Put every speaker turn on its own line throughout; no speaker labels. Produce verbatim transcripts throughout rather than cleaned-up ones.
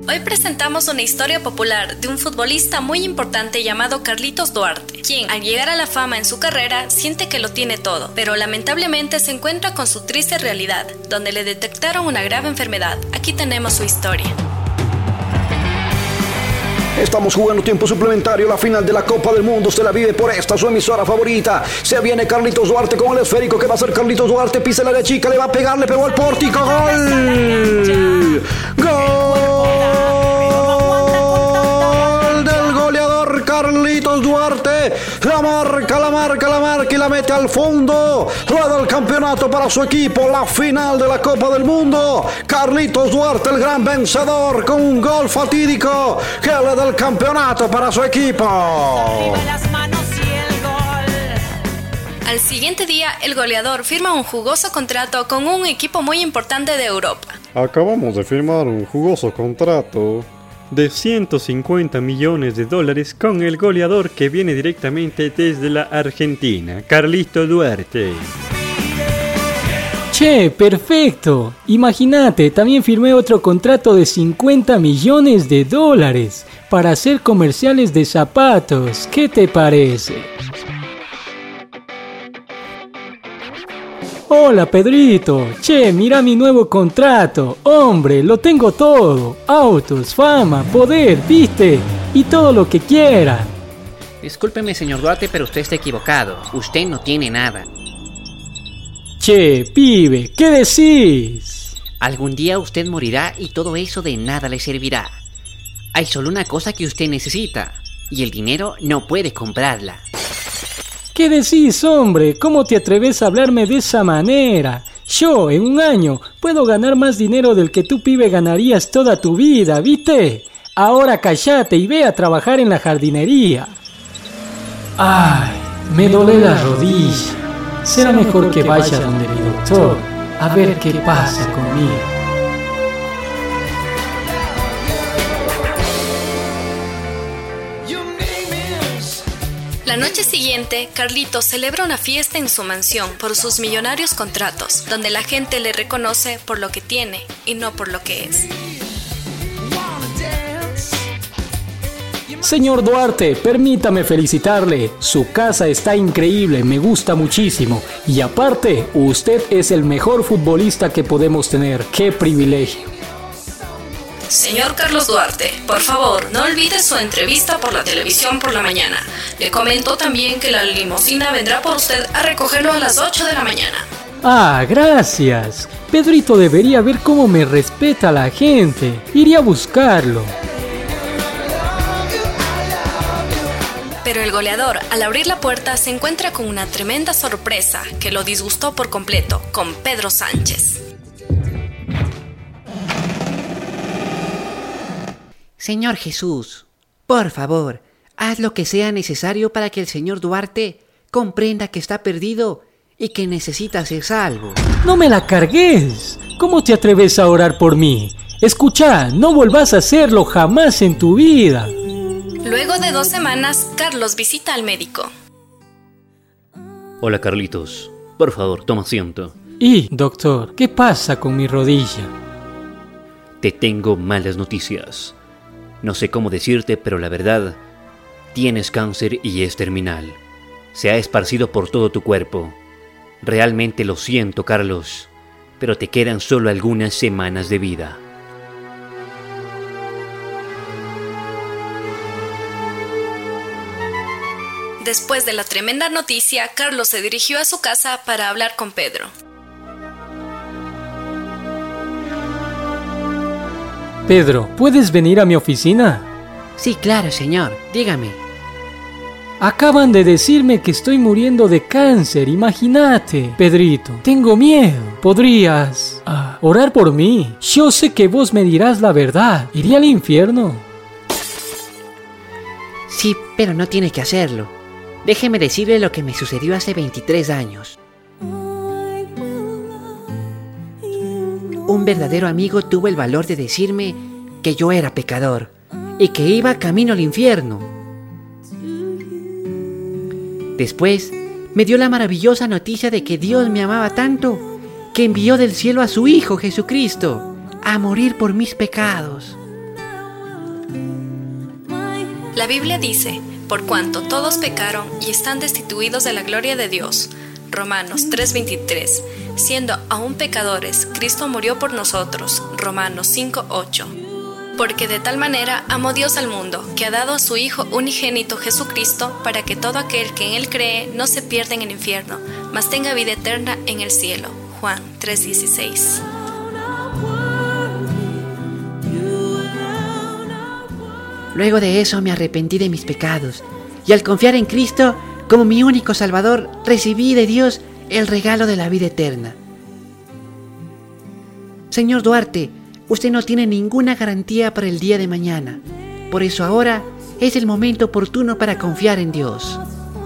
Hoy presentamos una historia popular de un futbolista muy importante llamado Carlitos Duarte, quien al llegar a la fama en su carrera siente que lo tiene todo, pero lamentablemente se encuentra con su triste realidad, donde le detectaron una grave enfermedad. Aquí tenemos su historia.
Estamos jugando tiempo suplementario, la final de la Copa del Mundo se la vive por esta su emisora favorita. Se viene Carlitos Duarte con el esférico. ¿Qué va a hacer Carlitos Duarte? Pisa el área chica, le va a pegar, le pegó al pórtico. ¡Gol! ¡Gol del goleador Carlitos Duarte! La marca, la marca, la marca y la mete al fondo. La del campeonato para su equipo, la final de la Copa del Mundo. Carlitos Duarte, el gran vencedor, con un gol fatídico que le da el campeonato para su equipo.
Al siguiente día, el goleador firma un jugoso contrato con un equipo muy importante de Europa.
Acabamos de firmar un jugoso contrato de ciento cincuenta millones de dólares con el goleador que viene directamente desde la Argentina, Carlitos Duarte.
Che, perfecto. Imagínate, también firmé otro contrato de cincuenta millones de dólares para hacer comerciales de zapatos. ¿Qué te parece? Hola Pedrito, che, mira mi nuevo contrato. Hombre, lo tengo todo. Autos, fama, poder, viste, y todo lo que quiera.
Discúlpeme, señor Duarte, pero usted está equivocado. Usted no tiene nada.
Che, pibe, ¿qué decís?
Algún día usted morirá y todo eso de nada le servirá. Hay solo una cosa que usted necesita, y el dinero no puede comprarla.
¿Qué decís, hombre? ¿Cómo te atreves a hablarme de esa manera? Yo, en un año, puedo ganar más dinero del que tú, pibe, ganarías toda tu vida, ¿viste? Ahora cállate y ve a trabajar en la jardinería. Ay, me duele la rodilla. Será mejor que vaya donde mi doctor, a ver qué pasa conmigo.
La noche siguiente, Carlitos celebra una fiesta en su mansión por sus millonarios contratos, donde la gente le reconoce por lo que tiene y no por lo que es.
Señor Duarte, permítame felicitarle. Su casa está increíble, me gusta muchísimo. Y aparte, usted es el mejor futbolista que podemos tener. ¡Qué privilegio!
Señor Carlos Duarte, por favor, no olvide su entrevista por la televisión por la mañana. Le comento también que la limusina vendrá por usted a recogerlo a las ocho de la mañana.
Ah, gracias. Pedrito debería ver cómo me respeta la gente. Iré a buscarlo.
Pero el goleador, al abrir la puerta, se encuentra con una tremenda sorpresa que lo disgustó por completo, con Pedro Sánchez.
Señor Jesús, por favor, haz lo que sea necesario para que el señor Duarte comprenda que está perdido y que necesita ser salvo.
¡No me la cargues! ¿Cómo te atreves a orar por mí? Escucha, no vuelvas a hacerlo jamás en tu vida.
Luego de dos semanas, Carlos visita al médico.
Hola Carlitos, por favor, toma asiento.
Y, doctor, ¿qué pasa con mi rodilla?
Te tengo malas noticias. No sé cómo decirte, pero la verdad, tienes cáncer y es terminal. Se ha esparcido por todo tu cuerpo. Realmente lo siento, Carlos, pero te quedan solo algunas semanas de vida.
Después de la tremenda noticia, Carlos se dirigió a su casa para hablar con Pedro.
Pedro, ¿puedes venir a mi oficina?
Sí, claro, señor. Dígame.
Acaban de decirme que estoy muriendo de cáncer, imagínate. Pedrito, tengo miedo. ¿Podrías ah, orar por mí? Yo sé que vos me dirás la verdad. ¿Iré al infierno?
Sí, pero no tiene que hacerlo. Déjeme decirle lo que me sucedió hace veintitrés años. Un verdadero amigo tuvo el valor de decirme que yo era pecador y que iba camino al infierno. Después me dio la maravillosa noticia de que Dios me amaba tanto que envió del cielo a su Hijo Jesucristo a morir por mis pecados.
La Biblia dice, por cuanto todos pecaron y están destituidos de la gloria de Dios. Romanos tres veintitrés. Siendo aún pecadores, Cristo murió por nosotros. Romanos cinco ocho. Porque de tal manera amó Dios al mundo, que ha dado a su Hijo unigénito Jesucristo, para que todo aquel que en Él cree no se pierda en el infierno, mas tenga vida eterna en el cielo. Juan tres dieciséis.
Luego de eso me arrepentí de mis pecados, y al confiar en Cristo como mi único Salvador, recibí de Dios el regalo de la vida eterna. Señor Duarte, usted no tiene ninguna garantía para el día de mañana. Por eso ahora es el momento oportuno para confiar en Dios.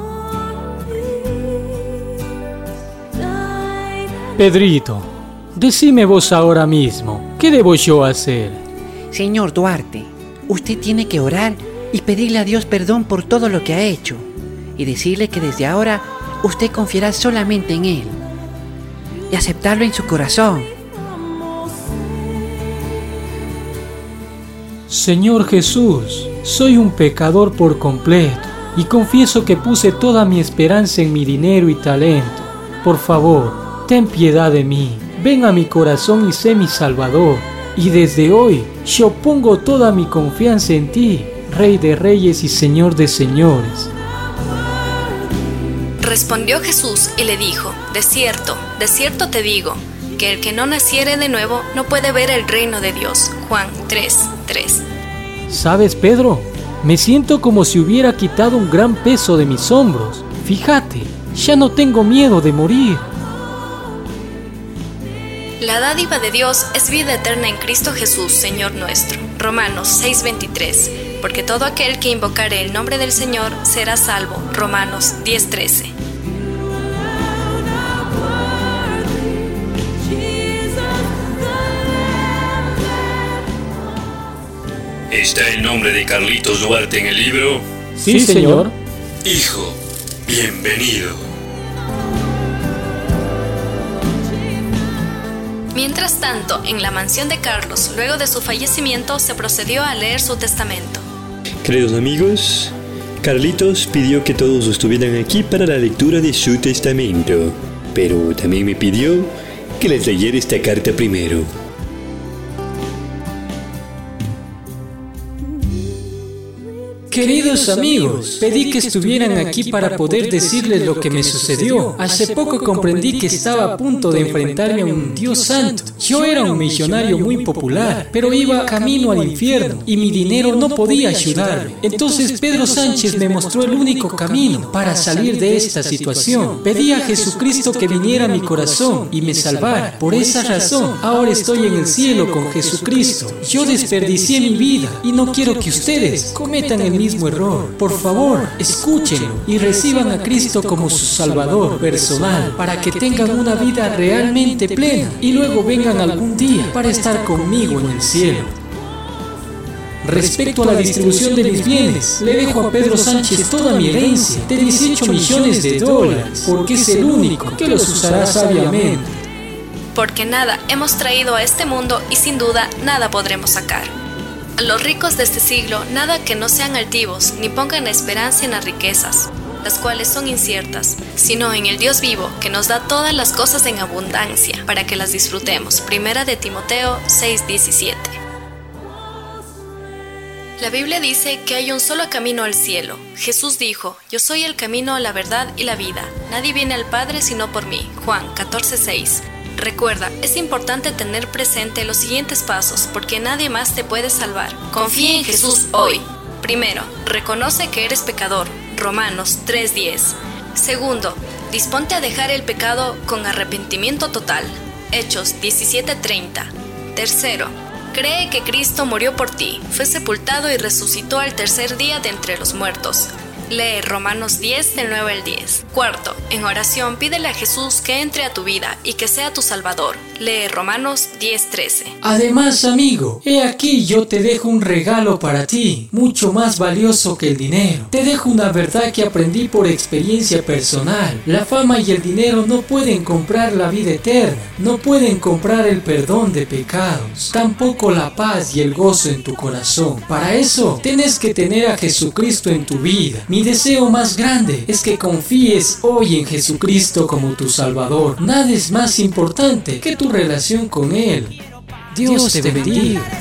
Pedrito, decime vos ahora mismo, ¿qué debo yo hacer?
Señor Duarte, usted tiene que orar y pedirle a Dios perdón por todo lo que ha hecho, y decirle que desde ahora usted confiará solamente en Él, y aceptarlo en su corazón.
Señor Jesús, soy un pecador por completo, y confieso que puse toda mi esperanza en mi dinero y talento. Por favor, ten piedad de mí, ven a mi corazón y sé mi Salvador. Y desde hoy yo pongo toda mi confianza en ti, Rey de Reyes y Señor de Señores.
Respondió Jesús y le dijo, de cierto, de cierto te digo, que el que no naciere de nuevo no puede ver el reino de Dios. Juan tres tres.
¿Sabes, Pedro? Me siento como si hubiera quitado un gran peso de mis hombros. Fíjate, ya no tengo miedo de morir.
La dádiva de Dios es vida eterna en Cristo Jesús, Señor nuestro. Romanos seis veintitrés. Porque todo aquel que invocare el nombre del Señor será salvo. Romanos diez trece.
¿Está el nombre de Carlitos Duarte en el libro?
Sí, señor.
Hijo, bienvenido.
Mientras tanto, en la mansión de Carlos, luego de su fallecimiento, se procedió a leer su testamento.
Queridos amigos, Carlitos pidió que todos estuvieran aquí para la lectura de su testamento, pero también me pidió que les leyera esta carta primero.
Queridos amigos, pedí que estuvieran aquí para poder decirles lo que me sucedió. Hace poco comprendí que estaba a punto de enfrentarme a un Dios santo. Yo era un millonario muy popular, pero iba camino al infierno y mi dinero no podía ayudarme. Entonces Pedro Sánchez me mostró el único camino para salir de esta situación. Pedí a Jesucristo que viniera a mi corazón y me salvara. Por esa razón, ahora estoy en el cielo con Jesucristo. Yo desperdicié mi vida y no quiero que ustedes cometan el mismo error. Por favor, escúchenlo y reciban a Cristo como su Salvador personal para que tengan una vida realmente plena y luego vengan algún día para estar conmigo en el cielo. Respecto a la distribución de mis bienes, le dejo a Pedro Sánchez toda mi herencia de dieciocho millones de dólares, porque es el único que los usará sabiamente.
Porque nada hemos traído a este mundo y sin duda nada podremos sacar. A los ricos de este siglo, nada que no sean altivos, ni pongan la esperanza en las riquezas, las cuales son inciertas, sino en el Dios vivo, que nos da todas las cosas en abundancia, para que las disfrutemos. Primera de Timoteo seis diecisiete. La Biblia dice que hay un solo camino al cielo. Jesús dijo, yo soy el camino, la verdad y la vida. Nadie viene al Padre sino por mí. Juan catorce seis. Recuerda, es importante tener presente los siguientes pasos porque nadie más te puede salvar. Confía en Jesús hoy. Primero, reconoce que eres pecador. Romanos tres diez. Segundo, disponte a dejar el pecado con arrepentimiento total. Hechos diecisiete treinta. Tercero, cree que Cristo murió por ti, fue sepultado y resucitó al tercer día de entre los muertos. Lee Romanos diez del nueve al diez. Cuarto, en oración pídele a Jesús que entre a tu vida y que sea tu Salvador. Lee Romanos diez trece.
Además, amigo, he aquí yo te dejo un regalo para ti, mucho más valioso que el dinero. Te dejo una verdad que aprendí por experiencia personal. La fama y el dinero no pueden comprar la vida eterna, no pueden comprar el perdón de pecados, tampoco la paz y el gozo en tu corazón. Para eso, tienes que tener a Jesucristo en tu vida. Mi deseo más grande es que confíes hoy en Jesucristo como tu Salvador. Nada es más importante que tu relación con Él. Dios, Dios te bendiga. bendiga.